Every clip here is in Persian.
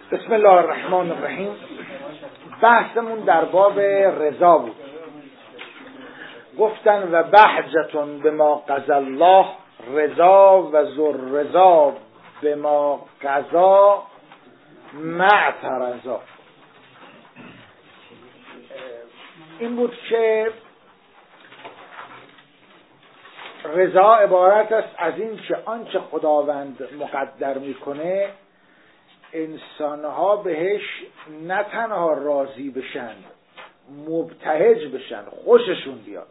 بسم الله الرحمن الرحیم. بحثمون در باب رضا بود. گفتن و بهجتون به ما قضى الله رضا و ذر رضا به ما قضا معترضا. این بود که رضا عبارت است از این که آنچه خداوند مقدر میکنه انسانها بهش نه تنها راضی بشن، مبتهج بشن، خوششون بیاد.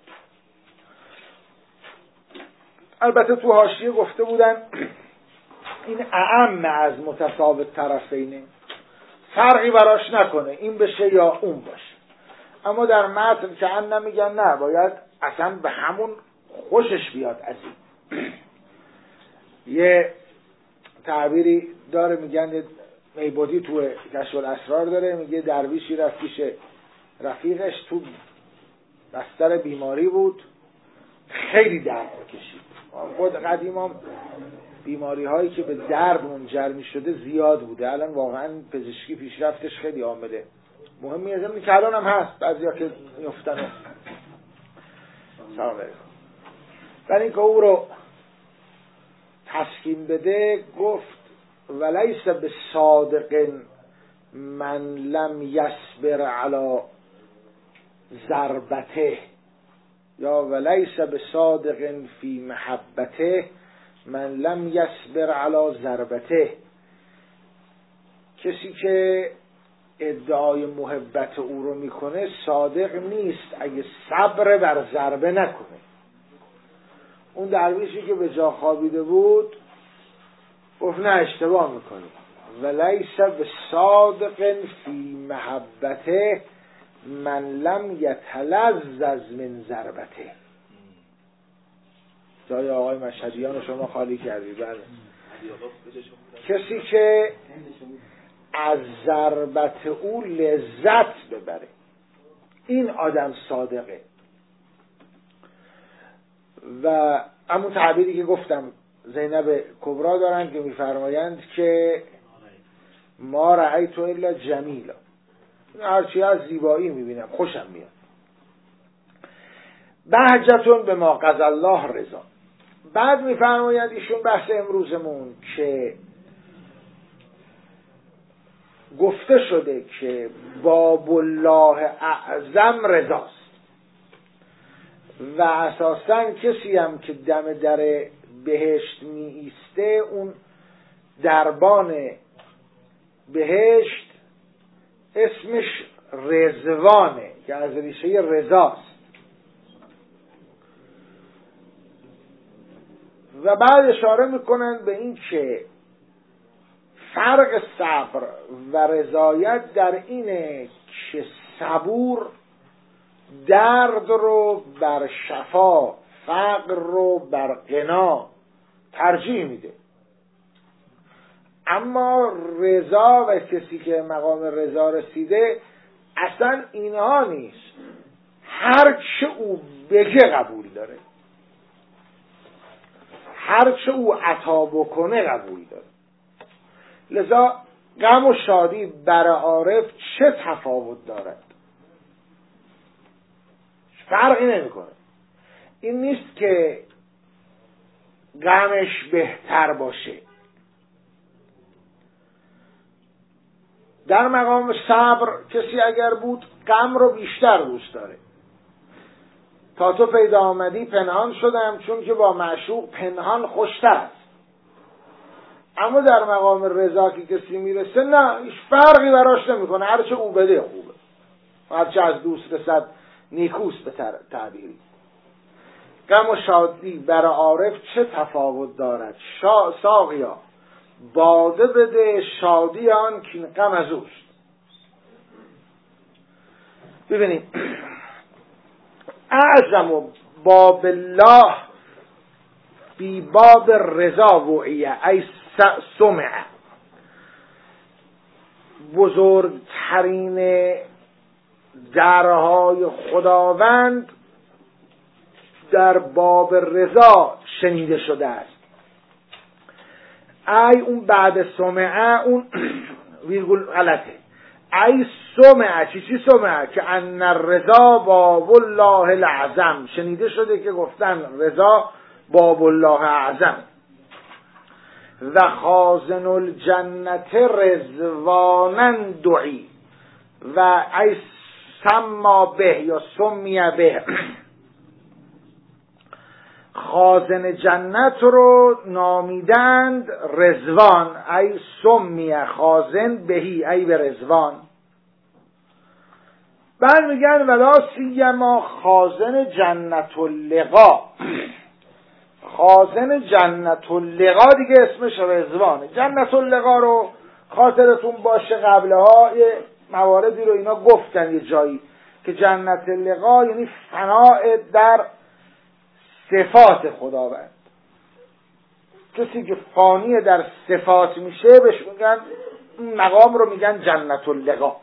البته تو حاشیه گفته بودن این اعم از متفاوت طرفینه، فرقی براش نکنه این بشه یا اون باشه. اما در متن که ان نمیگن نه، باید اصلا به همون خوشش بیاد از این. یه تعبیری داره، میگن میبودی تو کشف الاسرار داره، میگه درویشی رفت پیش رفیقش، تو بستر بیماری بود، خیلی درد کشید. خود قدیم هم بیماری هایی که به درد منجر می شده زیاد بوده. الان واقعا پزشکی پیشرفتش خیلی عامله مهمی از این که الان هم هست، بعضی ها که میفتن. سلام علیکم. برای اینکه او رو تسکین بده گفت ولیس به صادق من لم یصبر علی ضربته، یا ولیس به صادق فی محبته من لم یصبر علی ضربته. کسی که ادعای محبت او رو میکنه صادق نیست اگه صبر بر ضربه نکنه. اون درویشی که به جا خوابیده بود گفت نه، اشتباه میکنی. ولیس به صادق فی محبته من لم یتلذذ من ضربته. جای آقای مشهدیان شما خالی کردی. بله. کسی که از ضربت او لذت ببره، این آدم صادقه. و همون تعبیری که گفتم زینب کبرا دارن که میفرمایند که ما رأیت الا جمیلا، هرچی از زیبایی میبینم خوشم میاد. بهجتون به ما قضى الله رضا. بعد میفرمایند ایشون بحث امروزمون که گفته شده که باب الله اعظم رضاست و اساساً کسی هم که دم در بهشت می ایسته اون دربان بهشت اسمش رضوانه که از ریشه رضاست. و بعد اشاره میکنن به این که فرق صبر و رضایت در اینه که صبور درد رو بر شفا، فقر رو بر غنا ترجیح میده. اما رضا و کسی که مقام رضا رسیده اصلا اینها نیست، هر چه او بگه قبول داره، هر چه او عطا بکنه قبول داره. لذا غم و شادی بر عارف چه تفاوت دارد؟ فرقی نمیکنه. این نیست که غمش بهتر باشه. در مقام صبر کسی اگر بود غم رو بیشتر دوست داره. تا تو پیدا آمدی پنهان شدم، چون که با معشوق پنهان خوشتر است. اما در مقام رضا که کسی میرسه نه، هیچ فرقی براش نمیکنه، هرچه او بده خوبه، هرچه از دوست رسد نیکوست. به تعبیری غم و شادی بر عارف چه تفاوت دارد؟ ساقیا باده بده شادی آن که این غم از اوست. ببینید اعظم باب الله بی باب رضا وعیه ای سمع. بزرگترین درهای خداوند در باب رضا شنیده شده است. ای اون بعد سمعه، اون ویرگول غلطه. ای سمع، چی سمع؟ که ان الرضا باب الله الاعظم، شنیده شده که گفتن رضا باب الله اعظم. و خازن الجنت رضوانا دعی، و ای سما به یا سمی به، خازن جنت رو نامیدند رضوان، ای سمی خازن بهی ای به رضوان. بعد میگن ولا سیما خازن جنت اللقا، خازن جنت اللقا دیگه اسمش رضوانه. جنت اللقا رو خاطرتون باشه قبلها یه مواردی رو اینا گفتن یه جایی که جنت اللقا یعنی فناء در صفات خداوند. کسی که فانی در صفات میشه بهش میگن، این مقام رو میگن جنت اللقا.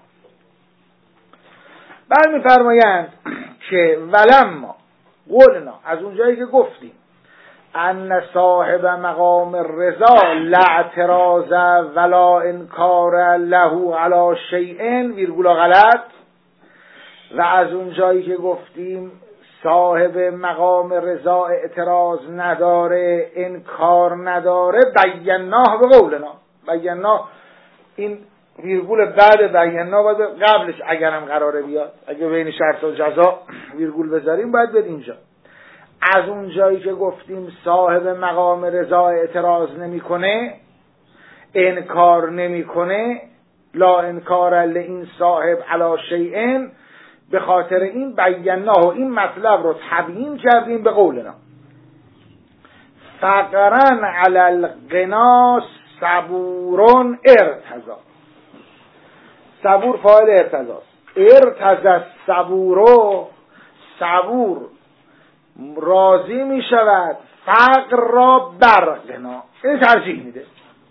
بعد میفرمایند که ولما قولنا، از اونجایی که گفتیم ان صاحب مقام الرضا لا اعتراض ولا انکار له علی شیء ویرگولا غلط، و از اونجایی که گفتیم صاحب مقام رضا اعتراض نداره انکار نداره، بیناه به قولنا، بیناه این ویرگول بعد بیناه باید قبلش اگرم قراره بیاد، اگه بین شرط و جزا ویرگول بذاریم باید بیاد اینجا. از اون جایی که گفتیم صاحب مقام رضا اعتراض نمیکنه انکار نمیکنه، لا انکار این صاحب علی شیء، به خاطر این بیناه، این مطلب رو تبیین کردیم به قولنا. فقرن علی الغنا صبورون ارتضا، صبور فاعل ارتضاست، ارتضا صبورو، صبور راضی می شود فقر را بر غنا، این ترجیح میده.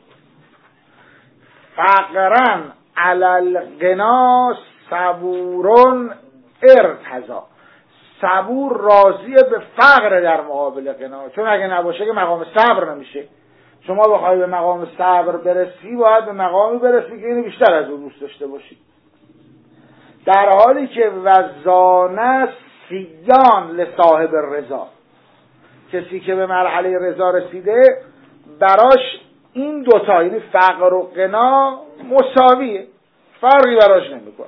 فقرن علی الغنا صبورون ارتضا، صبور راضی به فقر در مقابل غنا، چون اگه نباشه که مقام صبر نمیشه. شما بخوای به مقام صبر برسی باید به مقامی برسی که اینو بیشتر از اون دوست داشته باشی، در حالی که وزانه سیان لصاحب الرضا، کسی که به مرحله رضا رسیده براش این دوتا یعنی فقر و غنا مساویه، فرقی براش نمیکنه.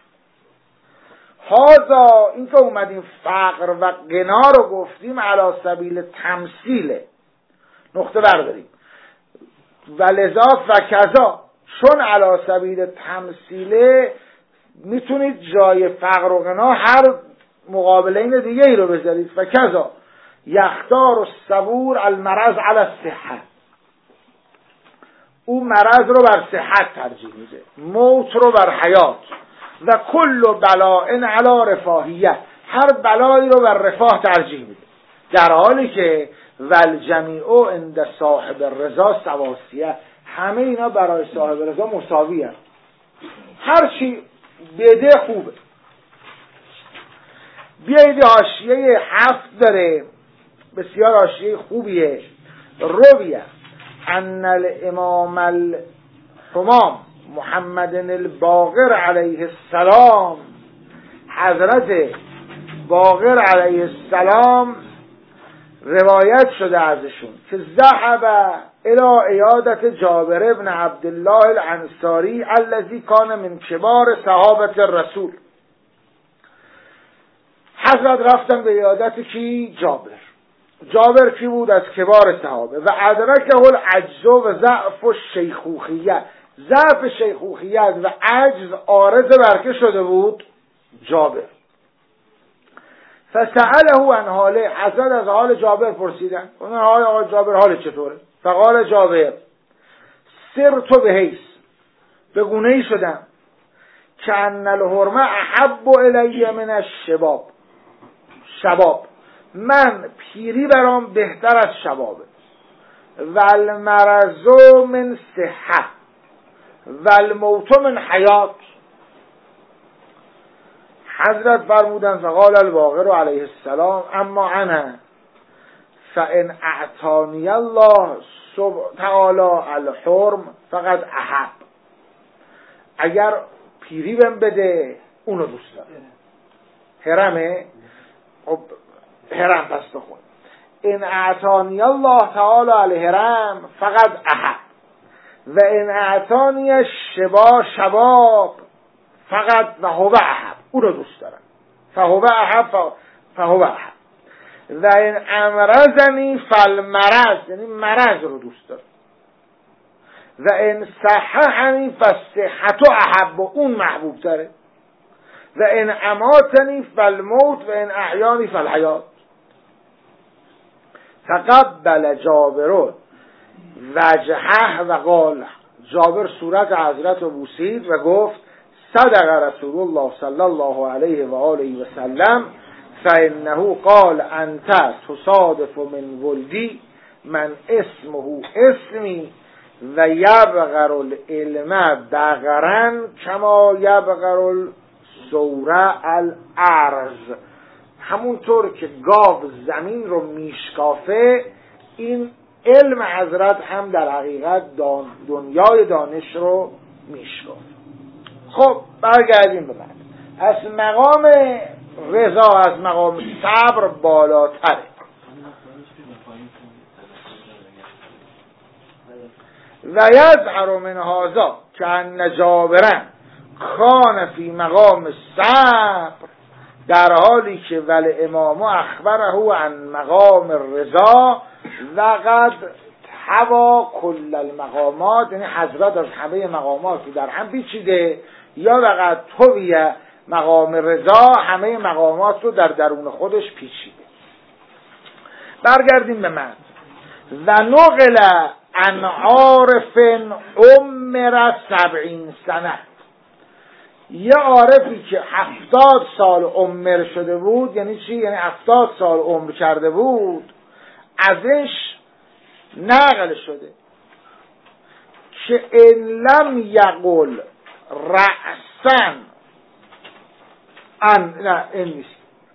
هذا این که اومدیم فقر و غنا رو گفتیم علی سبیل تمثیله، نقطه برداریم، ولذا و کذا، چون علی سبیل تمثیله میتونید جای فقر و غنا هر مقابلین دیگه ای رو بذارید. و کذا یختار الصبور المرض علی الصحه، او مرض رو بر صحت ترجیح میده، موت رو بر حیات. و کل بلاء علی رفاهیه، هر بلایی رو بر رفاه ترجیح میده، در حالی که والجمیع عند صاحب الرضا سواسیه، همه اینا برای صاحب رضا مساوی هست، هر چی بده خوبه. بیایید حاشیه 7 داره، بسیار حاشیه خوبیه. رویه ان الامام الحمام محمد الباقر علیه السلام، حضرت باقر علیه السلام روایت شده ازشون که ذهب الى عیادت جابر ابن عبدالله الانصاری الذی کان من کبار صحابه الرسول، حضرت رفتن به عیادت کی؟ جابر کی بود؟ از کبار صحابه. و ادرکه العجز و ضعف الشیخوخیه، ضعف شیخوخیت و عجز عارض برکه شده بود جابر. فسأله عن حاله، حضرت از حال جابر پرسیدن، اون حال آقا جابر حال چطوره؟ فقال جابر سرت بحیث، به گونه‌ای شدم که ان الحرمه احب الی من الشباب، شباب من پیری برام بهتر از شبابه، و المرض من صحه و الموت من حیات. حضرت فرمودن فقال الباقر علیه السلام اما انا فان اعطانی الله تعالی الحرم فقد احب، اگر پیری بهم بده اونو دوست دارم. هرمه؟ خب هرم پس بخون. ان اعطانی الله تعالی الهرم فقط احب و ان اعطانی شباب فقط و هو احب، اونو دوست دارم. فهو احب فهو احب و این امرضنی فالمرض، یعنی مرض رو دوست دارم. و این صححنی فالصحت احب، اون محبوب تره. و این اماتنی فالموت و این احیانی فالحیات. تقبل جابر وجهه و قال، جابر صورت حضرت رو بوسید و گفت صدق رسول الله صلی الله علیه و آله و سلم فانه قال انت تصادف من ولدی من اسمه اسمی و یبقر العلم بقرن کما یبقر الثور الارض. همونطور که گاو زمین رو میشکافه، این علم حضرت هم در حقیقت دنیای دانش رو میشکافه. خب برگردیم به بعد. از مقام رضا از مقام صبر بالاتره. و یظهر من هذا که ان جابرا کان فی مقام صبر، در حالی که ول امام اخبره عن مقام رضا و قد هوا کل المقامات، یعنی حضرت از همه مقامات که در هم پیچیده، یا وقت تویه مقام رضا همه مقامات رو در درون خودش پیچیده. برگردیم به من. و نقل عن عارف عمر 70 سنه، یه عارفی که 70 سال عمر شده بود، یعنی چی؟ یعنی 70 سال عمر کرده بود، ازش نقل شده که ان لم یقل رأسا این نیست،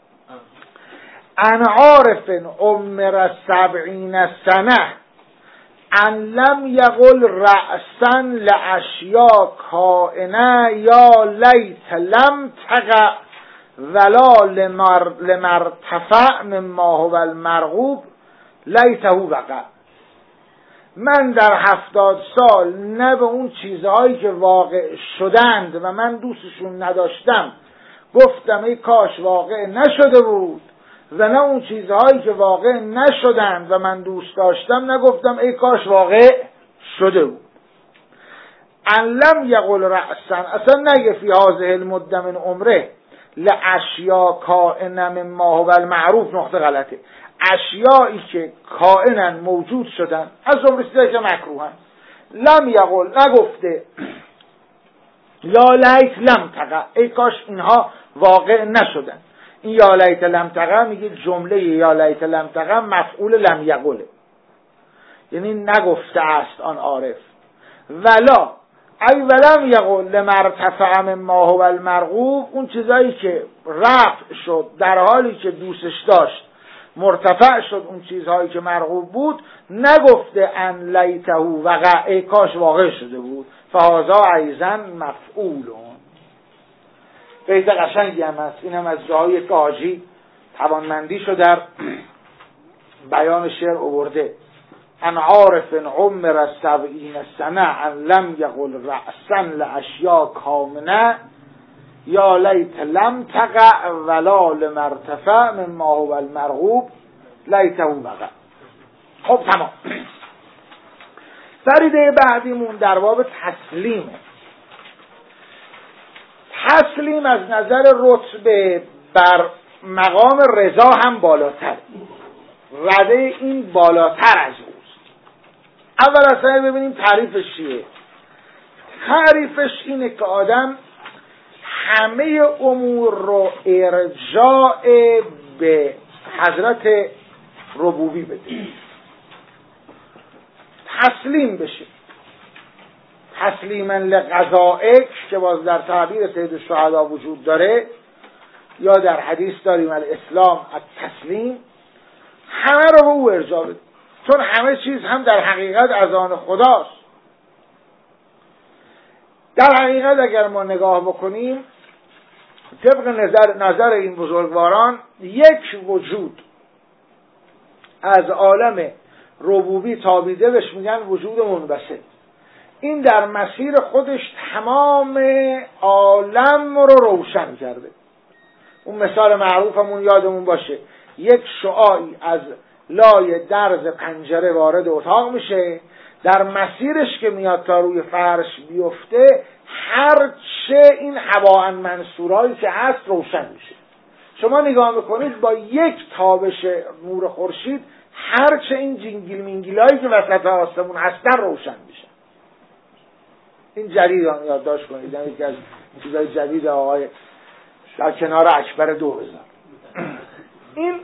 ان عارف عمر 70 سنه ان لم یقل رأسا لاشیا کائنه یا لیت لم تقع ولا لمرتفع مما هو المرغوب لیته وقع. من در 70 سال نه به اون چیزهایی که واقع شدند و من دوستشون نداشتم گفتم ای کاش واقع نشده بود، و نه اون چیزهایی که واقع نشدند و من دوست داشتم نگفتم ای کاش واقع شده بود. ان لم یقل رأسا، اصلا نگه فی هذه المده من عمره لاشیا کائنه مما هو المعروف، نقطه غلطه. اشیایی که کائنن موجود شدن از جمله چیزایی که مکروهن. لم یقل، نگفته یا لیت لم تقع، ای کاش اینها واقع نشدن. این یا لیت لم تقع میگه جمله یا لیت لم تقع مفعول لم یقله، یعنی نگفته است آن عارف. ولا ای ولم یقل لمرتفع مما هو المرغوب، اون چیزایی که رفع شد در حالی که دوستش داشت مرتفع شد، اون چیزهایی که مرغوب بود نگفته ان لیته وقع، ای کاش واقع شده بود. فهذا ایضا مفعولون. بیت قشنگی هم هست، این هم از جاهای که حاجی توانمندیشو در بیان شعر آورده. ان عارف عمر 70 سنه ان لم یقل رأسا لاشیا کامنه یا لیت لم تقع ولا لمرتفع مما هو المرغوب لیته وقع. خب تمام. سریده بعدیمون در باب تسلیمه. تسلیم از نظر رتبه بر مقام رضا هم بالاتر، رده این بالاتر از اوست. اول اصلا ببینیم تعریفش چیه. تعریفش اینه که آدم همه امور رو ارجاع به حضرت ربوبی بده، تسلیم بشه. تسلیما لقضائک که باز در تعبیر سید الشهدا وجود داره، یا در حدیث داریم الاسلام التسلیم، همه رو به او ارجاع بده، چون همه چیز هم در حقیقت از آن خداست. در حقیقت اگر ما نگاه بکنیم طبق نظر این بزرگواران یک وجود از عالم ربوبی تابیده بهش میگن وجود منبسط. این در مسیر خودش تمام عالم رو روشن کرده. اون مثال معروفمون یادمون باشه، یک شعاعی از لای درز پنجره وارد اتاق میشه، در مسیرش که میاد تا روی فرش بیفته هر چه این هوا منصورایی که هست روشن میشه. شما نگاه میکنید با یک تابش نور خورشید هر چه این جینگیل مینگیلایی که وسط آسمون هستن روشن میشن. این جدید یادداشت کنید، یکی از چیزای جدید آقای در کنار اکبر 2 بذار. این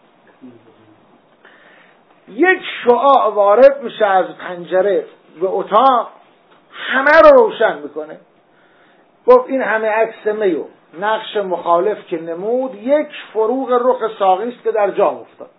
یک شعاع وارد میشه از پنجره به اتاق، همه رو روشن میکنه. گفت این همه عکس میو نقش مخالف که نمود، یک فروغ رخ ساقی است که در جام افتاد.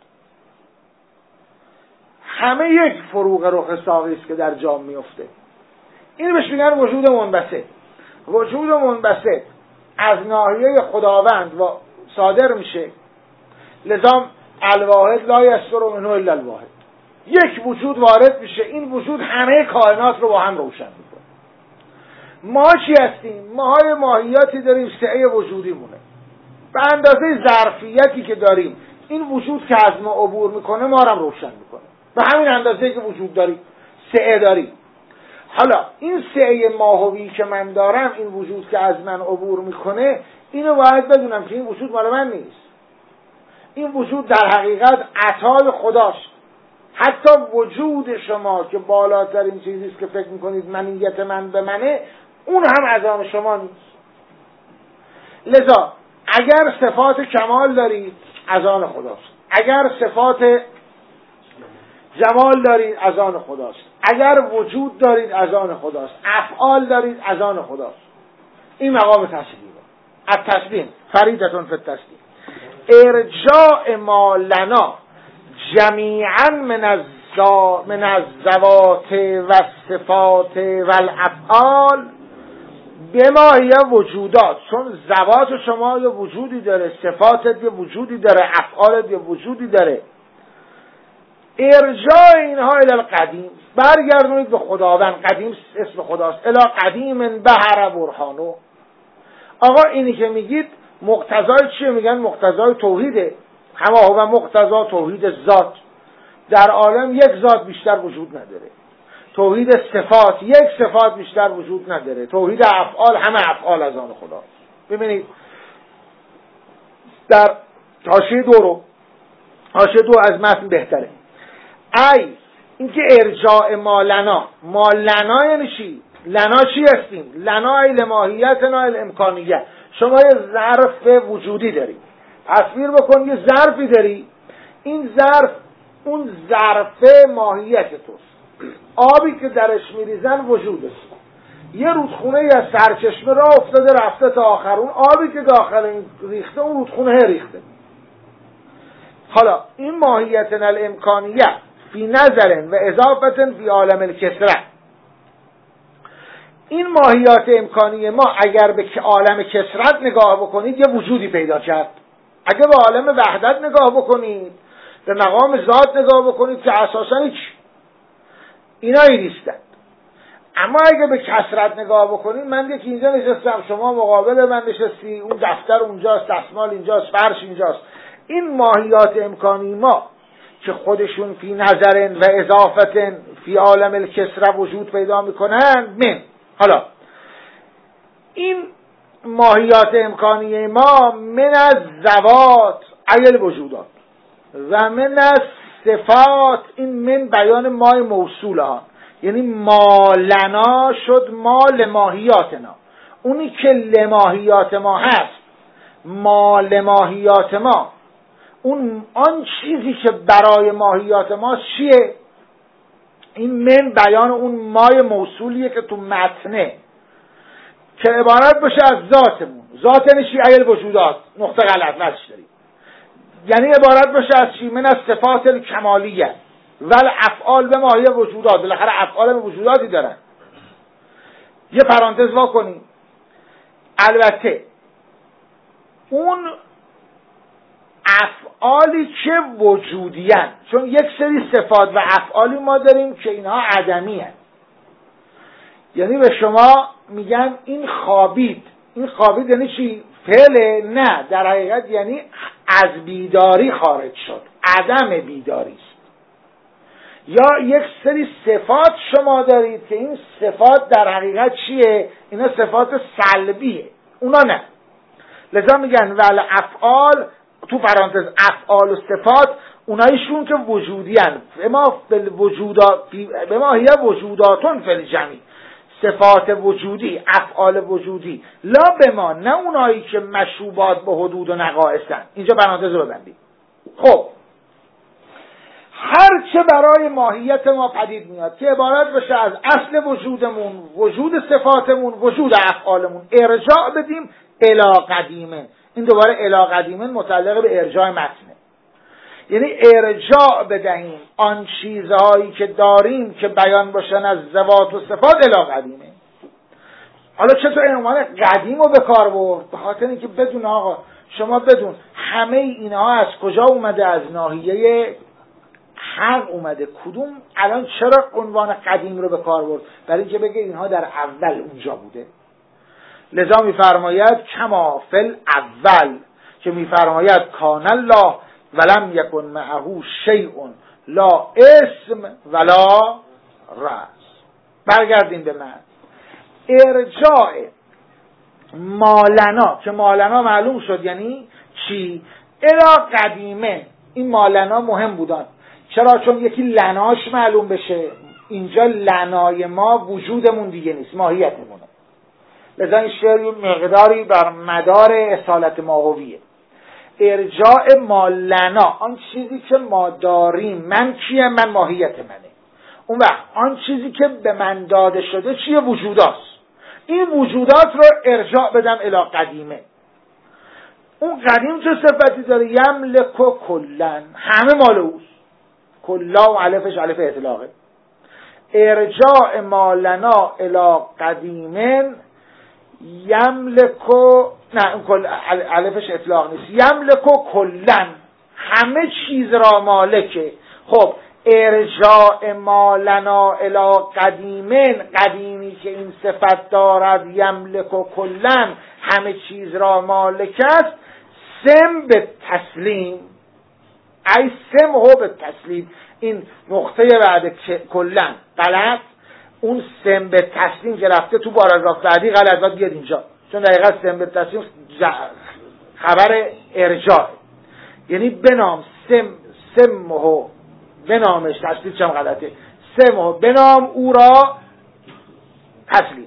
همه یک فروغ رخ ساقی است که در جام میفته. این بهش میگن وجود منبسط. وجود منبسط از ناحیه خداوند و صادر میشه، لذا الواحد لا یصدر منه الا الواحد. یک وجود وارد میشه، این وجود همه کائنات رو با هم روشن میکنه. ما چی هستیم؟ ما های ماهیاتی داریم، سعه وجودی مونه. به اندازه ظرفیتی که داریم این وجود که از ما عبور میکنه ما رو روشن میکنه. به همین اندازه که وجود داریم، سعه داریم. حالا این سعه ماهوی که من دارم، این وجود که از من عبور میکنه، اینو باید بدونم که این وجود مال من نیست. این وجود در حقیقت عطای خداست. حتی وجود شما که بالاترین چیزیست که فکر میکنید منیت من به منه، اون هم از آن شما نیست. لذا اگر صفات کمال دارید از آن خداست، اگر صفات جمال دارید از آن خداست، اگر وجود دارید از آن خداست، افعال دارید از آن خداست. این مقام تسلیم. التسلیم فریدتون فی التسلیم. ارجاع ما لنا جمیعا من الذوات و الصفات و الافعال به ما هی وجودات، چون ذوات شما یه وجودی داره، صفاتت یه وجودی داره، افعالت یه وجودی داره. ارجاع اینها الی القدیم، برگردونید به خداوند. قدیم اسم خداست. الی قدیم بحر برهانو. آقا اینی که میگید مقتضای چیه؟ میگن مقتضای توحیده. همه هو مقتضا توحید ذات. در عالم یک ذات بیشتر وجود نداره. توحید صفات، یک صفات بیشتر وجود نداره. توحید افعال، همه افعال از آن خدا. ببینید در حاشیه 2 حاشیه 2 از متن بهتره. ای اینکه ارجاع ما لنا یعنی چی؟ لنا چی هستیم؟ لنا ای لماهیتنا الامکانیه. شما یه ظرف وجودی داری، تصویر بکن یه ظرفی داری، این ظرف اون ظرف ماهیت توست. آبی که درش میریزن وجود است. یه رودخونه از سرچشمه را افتاده رفته تا آخرون، آبی که داخل این ریخته اون رودخونه ریخته. حالا این ماهیت الامکانیه فی نظر و اضافت فی عالم الکسرت، این ماهیات امکانی ما اگر به عالم کسرت نگاه بکنید یه وجودی پیدا کرد. اگر به عالم وحدت نگاه بکنید، به مقام ذات نگاه بکنید که اساساً هیچ اینایی نیستند. اما اگر به کسرت نگاه بکنید، من یکی اینجا نشستم، شما مقابل من نشستی، اون دفتر اونجاست، دستمال اینجاست، فرش اینجاست. این ماهیات امکانی ما که خودشون فی نظر و اضافت فی عالم الکسرت وجود پیدا میکنن. حالا این ماهیات امکانی ما من از ذوات ایل وجودات و من از صفات، این من بیان مای موصوله ها، یعنی مالنا شد مال ماهیاتنا. اونی که لماهیات ما هست، مال ماهیات ما، اون آن چیزی که برای ماهیات ما چیه؟ این من بیان اون مای موصولیه که تو متنه که عبارت باشه از ذاتمون. ذات نشی ایل وجودات نقطه غلط نشی داریم، یعنی عبارت باشه از چی؟ من از صفات الکمالیه ول افعال به ماهی وجودات. بالاخره افعال وجوداتی دارن. یه پرانتز وا کنیم. البته اون افعالی که وجودی هن، چون یک سری صفات و افعالی ما داریم که اینها عدمی هن. یعنی به شما میگن این خوابید. این خوابید یعنی چی؟ فعله؟ نه، در حقیقت یعنی از بیداری خارج شد، عدم بیداری است. یا یک سری صفات شما دارید که این صفات در حقیقت چیه؟ اینا صفات سلبیه، اونا نه. لذا میگن ول افعال، تو پرانتز افعال و صفات، اونایشون که وجودی هن. به ما هی وجوداتون فی الجمیع، صفات وجودی، افعال وجودی، لا به ما، نه اونایی که مشوبات به حدود و نقائصن. اینجا پرانتز رو ببندید. خب هر چه برای ماهیت ما پدید میاد که عبارت بشه از اصل وجودمون، وجود صفاتمون، وجود افعالمون، ارجاع بدیم الی قدیمه. این دوباره الی قدیمه متعلق به ارجاع متنه، یعنی ارجاع بدهیم آن چیزهایی که داریم که بیان باشن از ذوات و صفات الی قدیمه. حالا چطور این عنوان قدیم رو به کار برد؟ به خاطر اینکه بدون آقا شما بدون همه اینها از کجا اومده؟ از ناحیه حق اومده. کدوم الان چرا عنوان قدیم رو به کار برد؟ برای اینکه بگه اینها در اول اونجا بوده. لذا میفرماید کما فل اول، که میفرماید کان الله ولم یکن معه شیء لا اسم ولا رأس. برگردیم به من. ارجاع مالنا، که مالنا معلوم شد یعنی چی؟ الی قدیمه. این مالنا مهم بودن. چرا؟ چون یکی لناش معلوم بشه. اینجا لنای ما وجودمون دیگه نیست، ماهیتمونه. لذا این شعر مقداری بر مدار اصالت ماهویه. ارجاع ما لنا، آن چیزی که ما داریم. من کیه؟ من ماهیت منه. اون وقت آن چیزی که به من داده شده چیه؟ وجوداست. این وجودات رو ارجاع بدم الی قدیمه. اون قدیم چه صفتی داره؟ یملک کلن، همه مال اوست. کلا و علفش علف اطلاقه. ارجاع ما لنا الی قدیمن یملکو، نه اون کل علفش اطلاق نیست، یملکو کلن، همه چیز را مالکه. خب ارجاع ما لنا الی قدیمن، قدیمی که این صفت دارد، یملکو کلن، همه چیز را مالک است. سم به تسلیم، ای سم هو به تسلیم. این نقطه بعد کلن غلط، اون سم به تسلیم که رفته تو پاراگراف بعدی غلط باید بیاد اینجا، چون دقیقا سم به تسلیم خبر ارجاع، یعنی بنام سمه، بنامش تسلیم چم غلطه، سمه بنام او را تسلیم،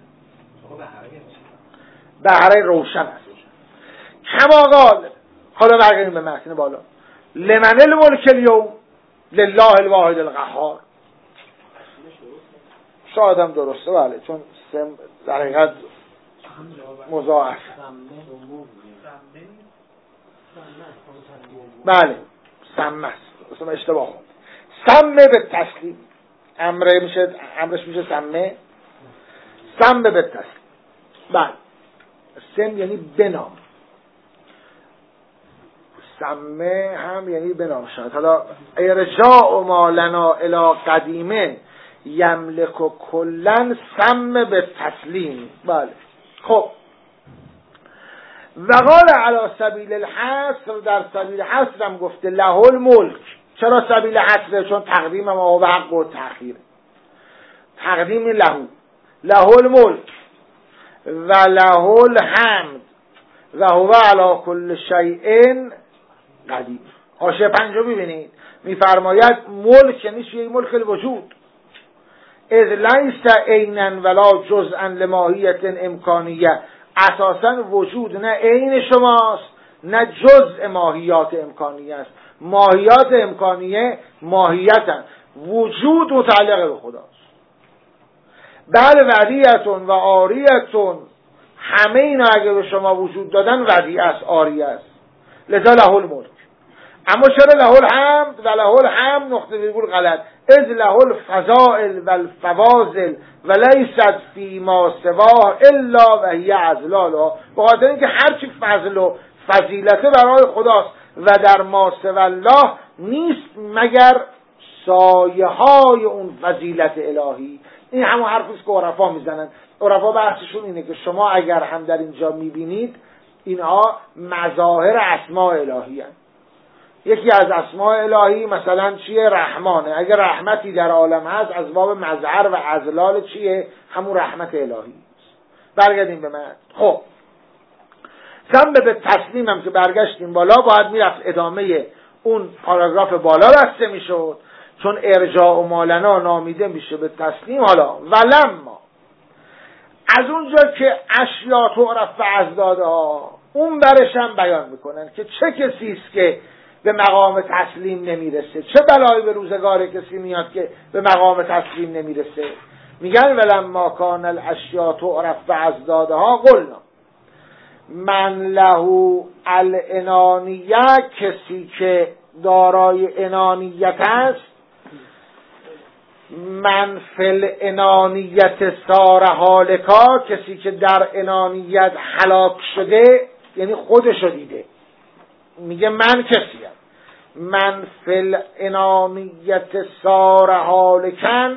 بهره روشن است. کما قال، حالا برگردیم به متن بالا، لمن الملک الیوم لله الواحد القهار. شاید هم درسته، بله، چون سم در حقیقت مضاعف. بله سمه است، اسم اشتباه خون. سمه به تسلیم، امرش میشه سمه به تسلیم. بله سم یعنی بنام، سمه هم یعنی بنام شد. حالا ارجاع ما لنا الی قدیمه یملک کلن سم به تسلیم. بله خب، وقال علی سبیل الحصر، در سبیل حصر هم گفته له الملک. چرا سبیل حصر؟ چون تقدیم ما و حق و تأخیر. تقدیم له الملک و له الحمد و هو علی کل شیء قدیر. حاشیه 5 رو ببینید، میفرماید ملک یعنی چیه؟ ملک الوجود. اذ لیس عینا ولا جزءا لماهیت امکانیه. اساسا وجود نه عین شماست نه جزء ماهیات امکانیه است. ماهیات امکانیه ماهیتن، وجود متعلق به خداست. بله ودیعتون و عاریتون، همه اینا اگه به شما وجود دادن ودیع است، عاریه است. لذا له الملک. اما چرا له الحمد و له الحمد نقطه ویرگول غلط؟ اذ له الفضائل و الفواضل و لیست فی ما سواه الا و هی اذلالها. به خاطر اینکه هر چی فضل و فضیلت برای خداست و در ما سوی الله نیست مگر سایه های اون فضیلت الهی. این همون حرفی است که عرفا میزنن. عرفا بحثشون اینه که شما اگر هم در اینجا میبینید اینها مظاهر اسماء الهی هست. یکی از اسماء الهی مثلا چیه؟ رحمانه. اگر رحمتی در عالم هست از باب مظهر و اذلال چیه؟ همون رحمت الهی است. برگردیم به من. خب سم به تسلیمم که برگشتیم بالا، باید میرفت ادامه اون پاراگراف بالا بسته میشد، چون ارجاع و مالنا نامیده میشه به تسلیم. حالا ولما از اونجا که اشیا تعرف به ازدادها، اون برش هم بیان میکنن که چه کسی است که به مقام تسلیم نمیرسه، چه بلایی به روزگار کسی میاد که به مقام تسلیم نمیرسه. میگن ولما کان الاشیا تعرف به ازدادها قلنا من له الانانیه، کسی که دارای انانیت است، من فی الانانیت سار هالکا، کسی که در انانیت هلاک شده یعنی خودشو دیده. میگه من کسیم من فی الانانیت سار هالکن.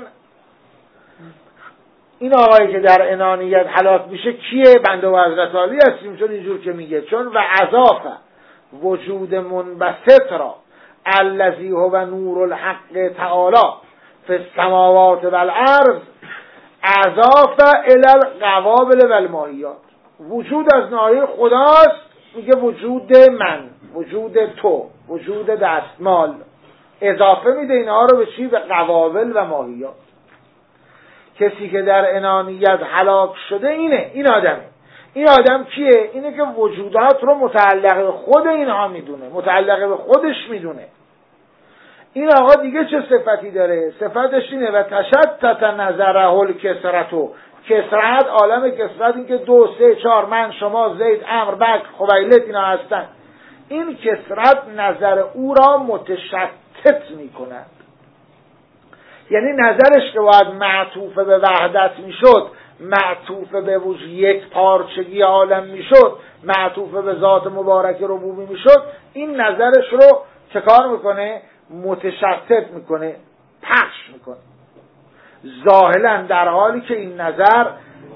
این آقایی که در انانیت هلاک میشه کیه؟ بنده و حضرت علی هستیم، چون اینجور که میگه چون و عذاف وجود منبسط را الذی هو نور الحق تعالی فی السماوات والارض عذاف الی القوابل والماهیات. وجود از ناحیه خداست، میگه وجود من، وجود تو، وجود دستمال، اضافه میده اینها رو به چی؟ به قوابل و ماهیات. کسی که در انانیت هلاک شده اینه، این آدمه. این آدم کیه؟ اینه که وجودات رو متعلق به خود اینها میدونه، متعلق به خودش میدونه. این آقا دیگه چه صفتی داره؟ صفتش اینه و تشتت نظره الکسرتو. کسرت، عالم کسرت، این که 2 3 4 من شما زید عمرو بکر خویلد اینا هستن. این کسرت نظر او را متشتت میکند. یعنی نظرش که باید معطوف به وحدت میشد، معطوف به وجود یک پارچگی عالم میشد، معطوف به ذات مبارک ربوبی میشد، این نظرش رو چه کار میکنه؟ متشتت میکنه، پخش میکنه. ظاهرا در حالی که این نظر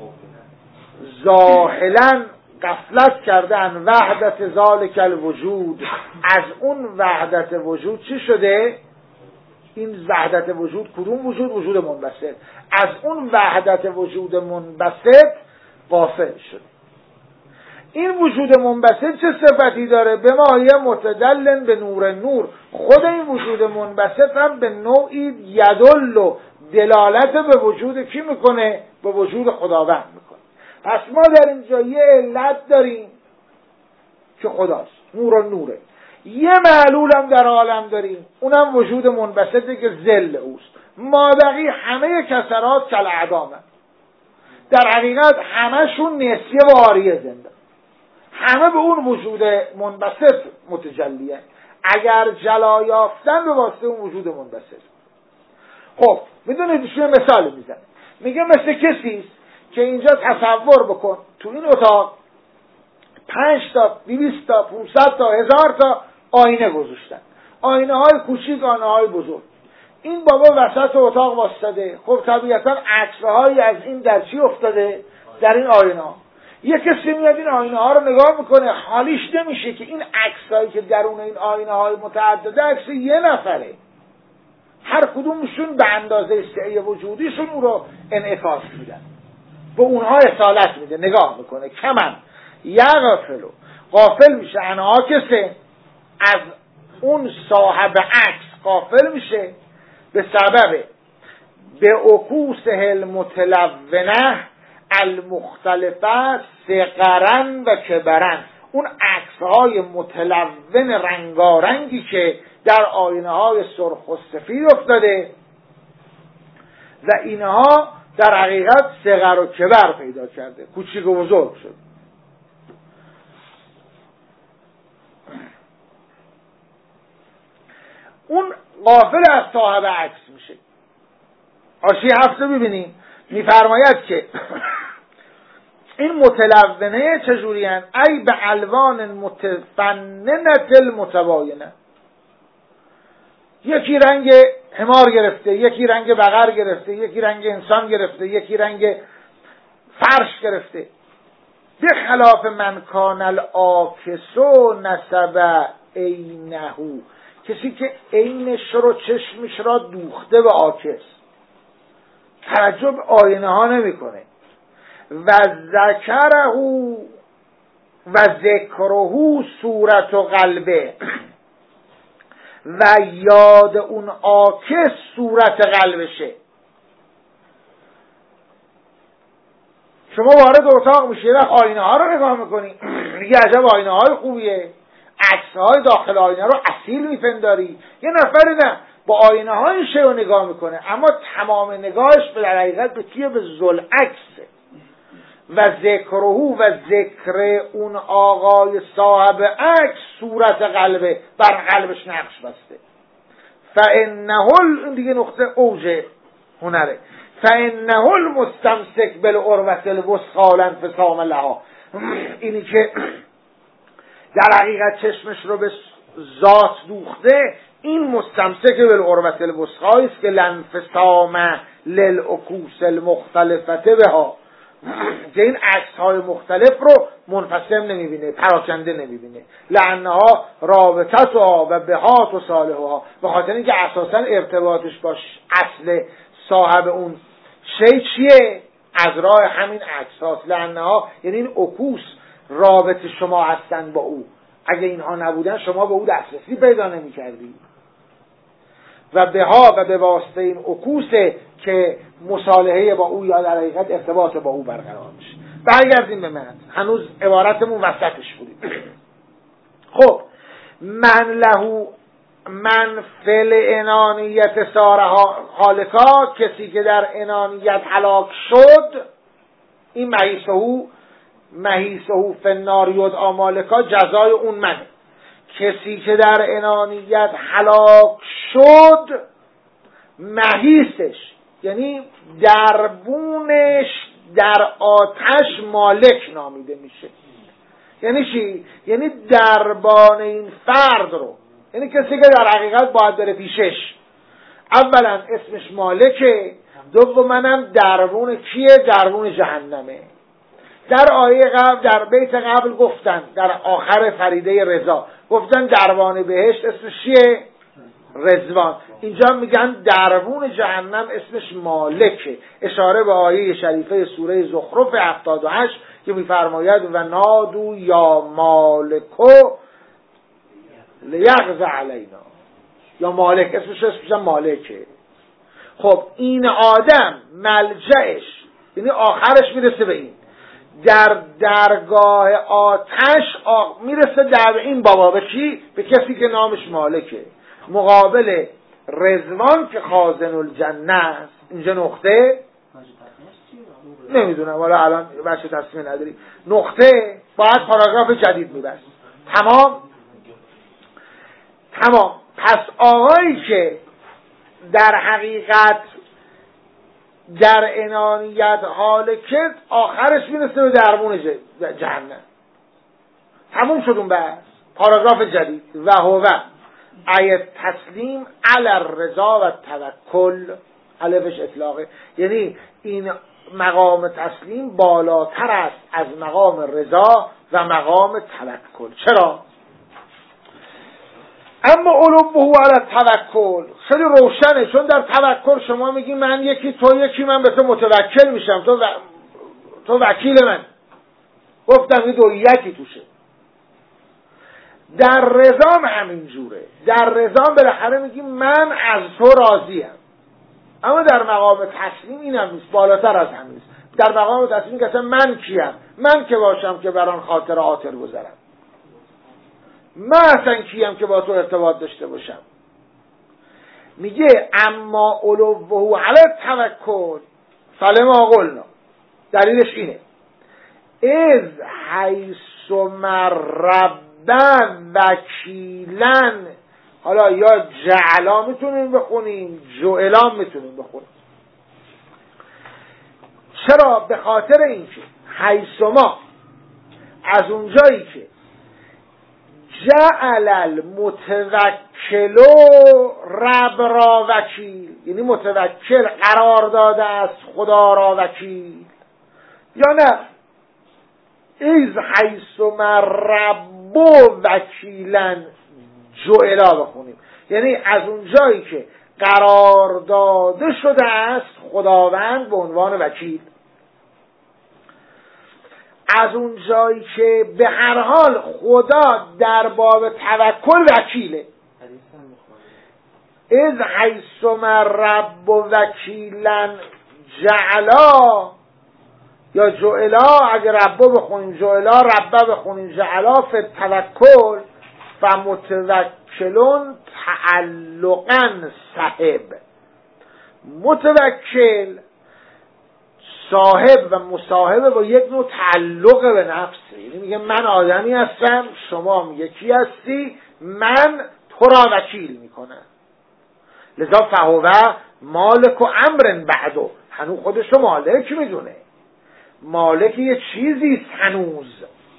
ظاهرا غفلت کرده ان وحدت ذالک الوجود، از اون وحدت وجود چی شده؟ این وحدت وجود کدوم وجود؟ وجود منبسط. از اون وحدت وجود منبسط غافل شد. این وجود منبسط چه صفتی داره؟ به ماهی متدلن به نور نور. خود این وجود منبسط هم به نوعی یدل و دلالت به وجود کی میکنه؟ به وجود خداوند میکنه. پس ما در اینجا یه علت داریم که خداست، نور و نوره. یه معلول هم در عالم داریم، اونم وجود منبسطه که ذل اوست. مابقی همه کسرات کالاعدام، در حقیقت همشون نسیه و عاریه زنده، همه به اون وجود منبسط متجلیه. اگر جلا یافتن به واسطه اون وجود منبسط. خب میدونید چه مثال میزنه؟ میگه مثل کسی است که اینجا تصور بکن تو این اتاق 5 تا 200 تا 500 تا 1000 تا آینه گذاشتن، آینه های کوچیک، آینه های بزرگ. این بابا وسط اتاق واسطاده. خب طبیعتا عکس‌هایی از این در چی افتاده؟ در این آینه ها. یک کسی میاد این آینه ها رو نگاه میکنه، حالیش نمیشه که این عکسایی که درون این آینه های متعدده عکس یه نفره، هر کدومشون به اندازه سعی وجودیشون اون رو انعکاس میدن، به اونها اصالت میده. نگاه میکنه کمن یغفلو، غافل میشه، انها کسه از اون صاحب عکس غافل میشه به سبب به عکوسه المتلونه المختلفه صغرن و کبرن. اون عکس‌های متلون رنگارنگی که در آینه‌های سرخ و سفید افتاده و اینها در حقیقت صغر و کبر پیدا کرده، کوچیک و بزرگ شد. اون غافل از صاحب عکس میشه. حاشیه 7 ببینیم میفرماید که این متلونه چجوری هن؟ ای به الوان متفننت المتباینه، یکی رنگ حمار گرفته، یکی رنگ بقر گرفته، یکی رنگ انسان گرفته، یکی رنگ فرش گرفته. به خلاف من کان العاکسو نسب عینه، کسی که عینش رو چشمش را دوخته به عاکس، توجه به آینه ها نمی کنه. و ذکره و ذکره صورت و قلبه، و یاد اون عاکس صورت قلبشه. شما وارد اتاق میشید و آینه ها رو نگاه میکنی، میگه عجب آینه های خوبیه، عکس های داخل آینه رو اصیل میپنداری. یه نفر نه با آینه های این شی رو نگاه میکنه، اما تمام نگاهش به در حقیقت به کیه؟ به ذوالعکسه. و ذکره و ذکر اون آقای صاحب عکس صورت قلبه، بر قلبش نقش بسته. فانه دیگه نقطه اوج هنره، فانه المستمسک بالعروة الوثقی لا انفصام لها، اینی که در حقیقت چشمش رو به ذات دوخته، این مستمسک بالعروة الوثقی است که لا انفصام للعکوس المختلفه بها، که این عکس‌های مختلف رو منفصل نمیبینه، پراکنده نمیبینه. لعنها رابطتها و بهات و صالحها، به خاطر اینکه اساسا ارتباطش با اصل صاحب اون شی چیه؟ از راه همین عکس‌هاست. لعنها یعنی این عکوس رابطه شما هستن با او، اگه اینها نبودن شما به او دسترسی پیدا نمی‌کردی. و بها و به واسطه این عکوسه که مصالحه با او یا در حقیقت ارتباط با او برقرار میشه. برگردیم به متن، هنوز عبارتمون وسطش بودیم. خب من له من فل انانیت سارها خالقا، کسی که در انانیت هلاک شد، این مهیسهو فنار یدعی مالکا، جزای اون منه. کسی که در انانیت هلاک شد، مهیسش یعنی دربونش در آتش مالک نامیده میشه. یعنی چی؟ یعنی دربان این فرد رو، یعنی کسی که در حقیقت باید بره پیشش، اولا اسمش مالکه، دوماً دربون کیه؟ دربون جهنمه. در آیه قبل، در بیت قبل گفتن، در آخر فریده رضا گفتن دربان بهشت اسمش چیه؟ رضوان. اینجا میگن دربون جهنم اسمش مالکه، اشاره به آیه شریفه سوره زخرف 78 که میفرماید و نادو یا مالکو لیغض علینا، یا مالک اسمش مالکه. خب این آدم ملجأش، یعنی آخرش میرسه به این، در درگاه آتش میرسه در این بابا. به کی؟ به کسی که نامش مالکه، مقابل رضوان که خازن الجنه است. اینجا نقطه نمیدونم، ولی الان بچه تصمیم نداری، نقطه باید پاراگراف جدید میبست. تمام. پس آقایی که در حقیقت در انانیت حالکت، آخرش میرسه به دربون جهنم. تموم شد اون بحث. پاراگراف جدید. و هو ای تسلیم علی الرضا و توکل، الفش اطلاقه، یعنی این مقام تسلیم بالاتر است از مقام رضا و مقام توکل. چرا؟ اما علوه علی التوکل خیلی روشنه، چون در توکل شما میگی من یکی، تو یکی، من به تو متوکل میشم، تو وکیل من. گفتم این دو یکی توشه. در رضا همین جوره. در رضا بالاخره میگی من از تو راضیم، اما در مقام تسلیم این هم نیست، بالاتر از همین است. در مقام تسلیم که من کیم؟ من که باشم که بران خاطر عاطر گذرم، من اصلا کیم که با تو ارتباط داشته باشم. میگه اما علوه علی التوکل فلما قلنا، دلیلش اینه از حیث مربن وکیلن، حالا یا جعلا میتونیم بخونیم، جعلا میتونیم بخونیم. چرا؟ به خاطر اینکه حیثما، از اونجایی که جعل المتوکل رب را وکیل، یعنی متوکل قرار داده است خدا را وکیل، یا نه از حیثما رب وکیلا جعلا بخونیم، یعنی از اونجایی که قرار داده شده است خداوند به عنوان وکیل، از اون جایی که به هر حال خدا در باب توکل وکیله. از حیثما رب وکیلا جعلا یا جعلا، اگر رب بخونیم جعلا، رب بخونیم جعلا، فی توکل فمتوکلون تعلقا صاحب. متوکل صاحب و مصاحب با یک نوع تعلق به نفسه، یعنی میگه من آدمی هستم، شما یکی هستی، من تو را وکیل میکنم. لذا فهو مالک و امر بعدو، هنوز خودشو مالک میدونه، مالک یه چیزیست هنوز.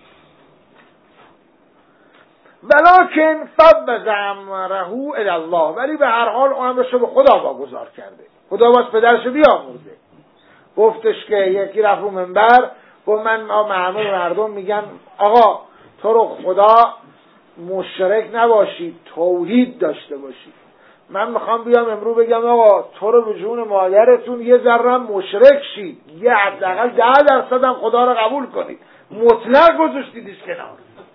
ولکن فوض امره الی الله، ولی به هر حال امرشو به خدا واگذار کرده. خدا باز پدرشو بیامرزه. گفتش که یکی رفت رو منبر گفت من مردم میگن آقا تو رو خدا مشرک نباشید، توحید داشته باشید. من میخوام بیام امروز بگم آقا تو رو به جون مادرتون یه ذره مشرک شید، یه حداقل 10% هم خدا رو قبول کنید، مطلق گذاشتیدش کنار،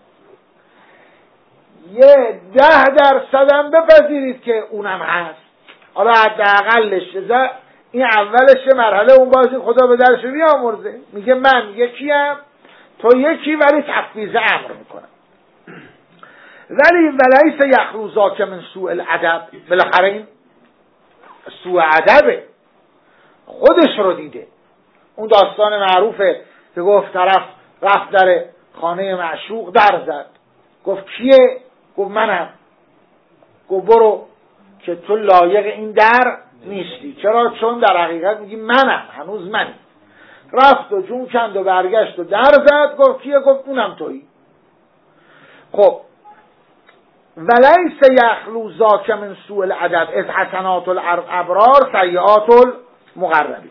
یه 10% هم بپذیرید که اونم هست، حالا حداقلش این اولش مرحله، اون بازی خدا به درش بیامرزه. میگه من یکیم تو یکی، ولی تفویض امر میکنم. ولی ولیس یخلوزا که من سوء الادب، بالاخره این سوء ادبه، خودش رو دیده. اون داستان معروفه که گفت طرف رفت در خانه معشوق در زد، گفت کیه؟ گفت منم. گفت برو که تو لایق این در نیستی. چرا؟ چون در حقیقت میگی منم، هنوز منی. رفت و جون کند و برگشت و در زد، گفت کیه؟ گفت اونم تویی. خب ولیس یخلو ذاک من سوء الادب از حسنات الابرار سیئات المقربین.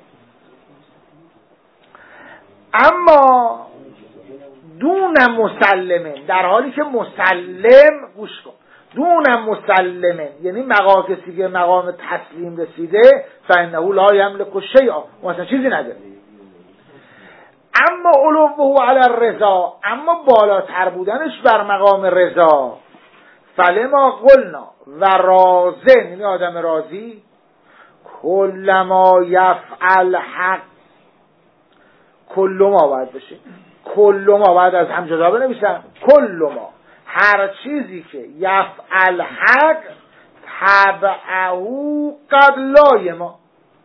اما دون مسلمه، در حالی که مسلم، گوش کن، دون مسلمه یعنی کسی که مقام تسلیم رسیده، فانه لا یملک شیئا، مثلا چیزی نداره. اما علوه علی الرضا، اما بالاتر بودنش بر مقام رضا، فلما قلنا و راضن، یعنی آدم راضی، کل ما یفعل حق، کل ما باید بشه، کل ما باید از هم جدا بنویسم، کل ما، هر چیزی که یفعل حق تبعه قد لای ما،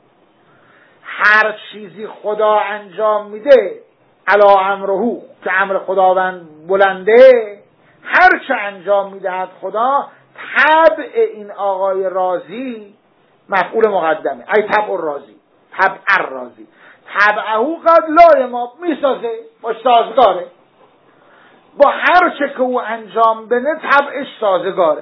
هر چیزی خدا انجام میده علی امره، که امر خداوند بلنده، هر چه انجام میدهد خدا تبع این آقای راضی، مفعول مقدمه، ای تبع الراضی، تبع الراضی، تبعه قد لای ما، میسازه، باش سازگاره، با هر چه که او انجام بده طبعش سازگاره.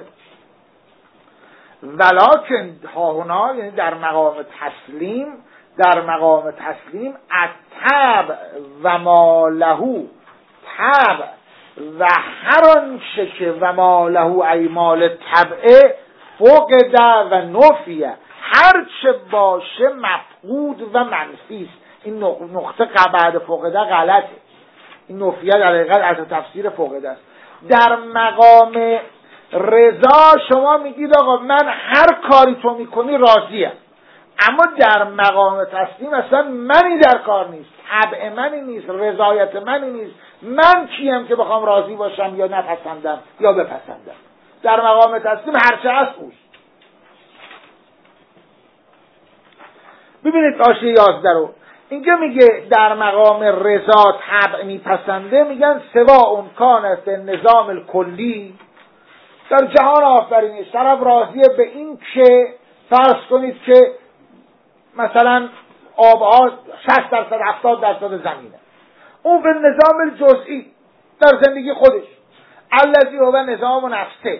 ولکن هاهنا، یعنی در مقام تسلیم، در مقام تسلیم الطبع و ما له، طبع و هر آنچه که و ما له ای مال طبع فقد و نفیه، هر چه باشه مفقود و منفی است. این نقطه بعد فقده غلطه، این نفیه در حقیقت از تفسیر فقده است. در مقام رضا شما میگید آقا من هر کاری تو میکنی راضیم، اما در مقام تسلیم اصلا منی در کار نیست، طبع منی نیست، رضایت منی نیست، من کیم که بخوام راضی باشم یا نپسندم یا بپسندم. در مقام تسلیم هرچه هست اوست. ببینید آشی 11 رو اینجا میگه در مقام رضا طبع میپسنده، میگن سواء کان فی النظام الکلی، در جهان آفرینش طرف راضیه به این که فرض کنید که مثلا آبها 60% 70% زمینه. اون به نظام الجزئی در زندگی خودش الذی هو نظام نفسه.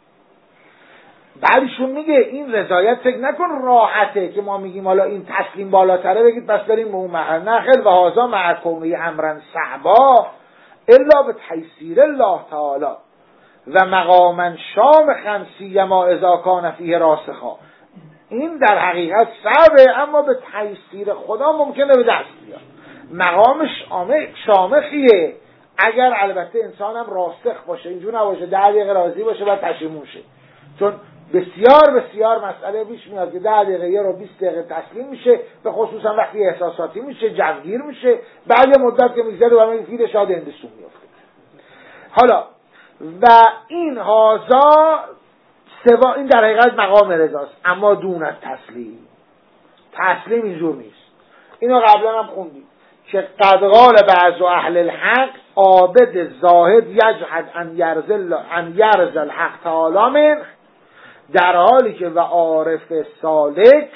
بعدشون میگه این رضایت فکر نکن راحته که ما میگیم حالا این تسلیم بالاتره بگید بس بریم به اون محل. نخل و هازا مع کونه امرا صعبا الا به تیسیر الله تعالی و مقاما شام خمسی ما اذا کان فیه راسخا. این در حقیقت صعبه اما به تیسیر خدا ممکنه به دست بیاد. مقام شامخیه اگر البته انسانم راسخ باشه، اینجور نباشه 10 دقیقه راضی باشه بعد پشیمون شه. چون بسیار بسیار مسئله پیش میاد که 10 دقیقه یا 20 دقیقه تسلیم میشه، به خصوصا وقتی احساساتی میشه، جوگیر میشه، بعد مدت که میگذره و میگه شاد اندسون میفته. حالا و این هازا سوا این در حقیقت مقام رضاست، اما دون از تسلیم اینجور نیست. اینو قبلا هم خوندیم که قد قال بعض اهل الحق عابد زاهد یجحد ان یرض الحق تعالی منه، در حالی که و عارف سالک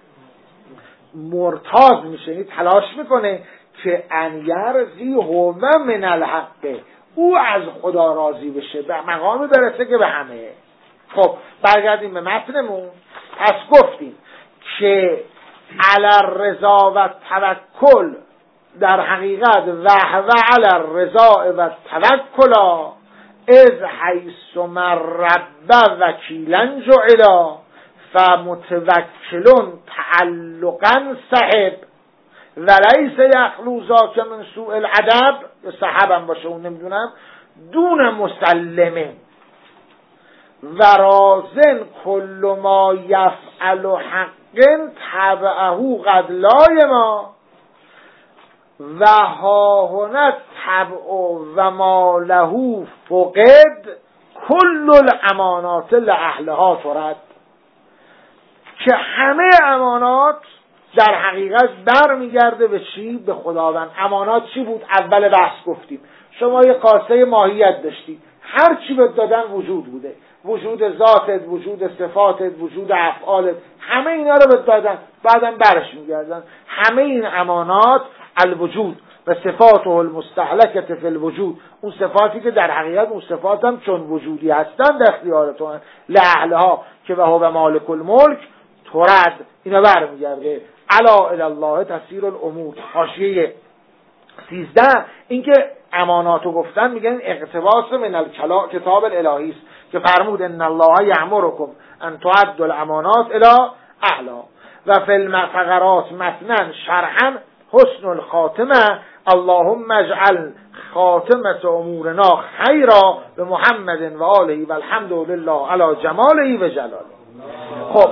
مرتاض میشه، یعنی تلاش میکنه که ان یرضی هو من الحق، او از خدا راضی بشه، به مقامی برسه که به همه. خب برگردیم به متنمون. پس گفتیم که علی الرضا و توکل در حقیقت و علی الرضا و توکل از حیث مرب وکیلا جعلا فمتوکلون تعلقا صحب ولیس یخلو ذاک من سوء الادب، صحبم باشه اون نمیدونم، دون مسلمه و رازن کل ما یفعل حق تبعه قد لای ما و هاهنت تبع و ما له فقد کل الامانات لاهلها ترد. که همه امانات در حقیقت برمیگرده به چی؟ به خداوند. امانات چی بود؟ اول بحث گفتیم شما یه کاسه ماهیت داشتید، هر چی بهت دادن وجود بوده، وجود ذاتت، وجود صفاتت، وجود افعالت، همه اینا رو بهت دادن، بعدم برش میگردن. همه این امانات الوجود و صفاته المستهلکه فی الوجود، اون صفاتی که در حقیقت اون صفات هم چون وجودی هستن در اختیارتون لأهلها که و هو مالک الملک ترد، اینا برمیگرده. الا الی الله تسیر الامور. حاشیه 13 اینکه اماناتو گفتن میگن اقتباس من کتاب الالهی است که فرمود ان الله یأمرکم ان تؤدوا الامانات الی اهلها و فی الفقرات مثلا شرعا حسن الخاتمه اللهم اجعل خاتمه امورنا خیرا به محمد و آله و الحمد لله علی جماله و جلاله. خب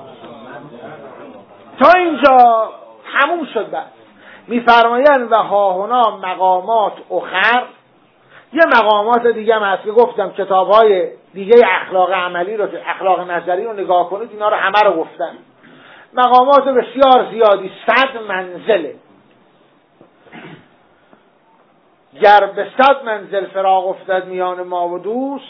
تا اینجا تموم شد. بعد میفرمایند و هاهنا مقامات اخر، یه مقامات دیگه هم هست که گفتم کتاب‌های دیگه اخلاق عملی رو که اخلاق نظری رو نگاه کنید اینا رو همه رو گفتن. مقامات بسیار زیادی، 100 منزله. گر به 100 منزل فراق افتد میان ما و دوست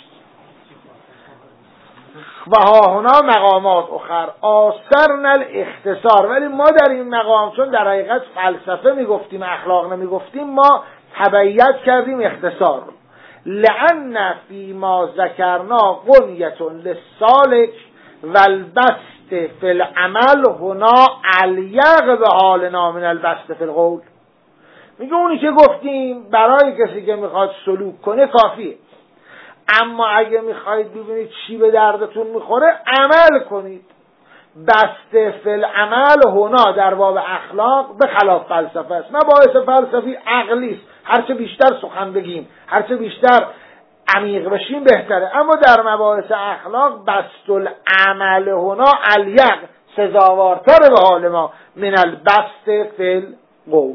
و هاهنا مقامات اخر آثرن الاختصار. ولی ما در این مقام چون در حقیقت فلسفه میگفتیم اخلاق نمیگفتیم، ما تبعیت کردیم اختصار رو. لأن فی ما ذکرنا غنیة للسالک والبسط فی العمل هنا الیق به حالنا من البسط فی القول. میگه اونی که گفتیم برای کسی که میخواد سلوک کنه کافیه، اما اگه میخواید ببینید چی به دردتون میخوره عمل کنید. بسط فی العمل هنا در باب اخلاق به خلاف فلسفه است. مباحث فلسفی عقلی است، هرچه بیشتر سخن بگیم، هرچه بیشتر عمیق بشیم بهتره، اما در مباحث اخلاق بسط العمل هنا الیق، سزاوارتر به حال ما من البسط فی القول.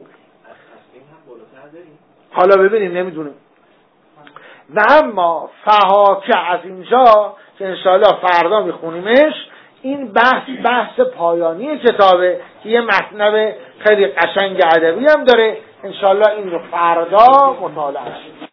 حالا ببینیم نمیدونیم. و اما فهاکه از اینجا که انشاءالله فردا میخونیمش، این بحث پایانی کتابه که یه مطلب خیلی قشنگ ادبی هم داره. انشاءالله این رو فردا مطالعه